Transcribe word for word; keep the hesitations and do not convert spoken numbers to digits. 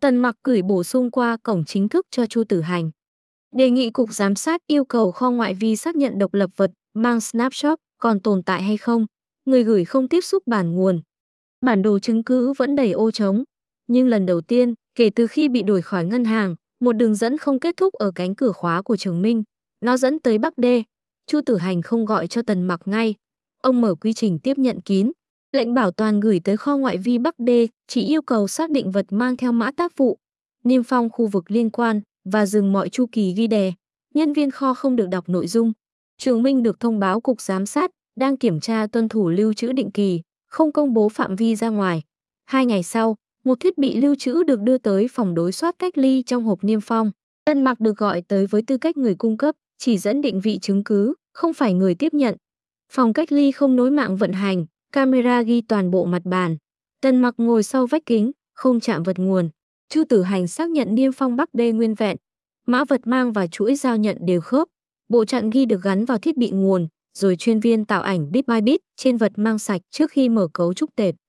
Tần Mặc gửi bổ sung qua cổng chính thức cho Chu Tử Hành. Đề nghị Cục Giám sát yêu cầu kho ngoại vi xác nhận độc lập vật mang snapshot còn tồn tại hay không. Người gửi không tiếp xúc bản nguồn. Bản đồ chứng cứ vẫn đầy ô trống. Nhưng lần đầu tiên, kể từ khi bị đuổi khỏi ngân hàng, một đường dẫn không kết thúc ở cánh cửa khóa của Trường Minh. Nó dẫn tới Bắc Đê. Chu Tử Hành không gọi cho Tần Mặc ngay. Ông mở quy trình tiếp nhận kín. Lệnh bảo toàn gửi tới kho ngoại vi Bắc Đê, chỉ yêu cầu xác định vật mang theo mã tác vụ, niêm phong khu vực liên quan và dừng mọi chu kỳ ghi đè. Nhân viên kho không được đọc nội dung. Trường Minh được thông báo Cục Giám sát đang kiểm tra tuân thủ lưu trữ định kỳ, không công bố phạm vi ra ngoài. Hai ngày sau, một thiết bị lưu trữ được đưa tới phòng đối soát cách ly trong hộp niêm phong. Tần Mặc được gọi tới với tư cách người cung cấp, chỉ dẫn định vị chứng cứ, không phải người tiếp nhận. Phòng cách ly không nối mạng vận hành, camera ghi toàn bộ mặt bàn. Tần Mặc ngồi sau vách kính, không chạm vật nguồn. Chu Tử Hành xác nhận niêm phong Bắc Đê nguyên vẹn. Mã vật mang và chuỗi giao nhận đều khớp. Bộ chặn ghi được gắn vào thiết bị nguồn, rồi chuyên viên tạo ảnh bit by bit trên vật mang sạch trước khi mở cấu trúc tệp.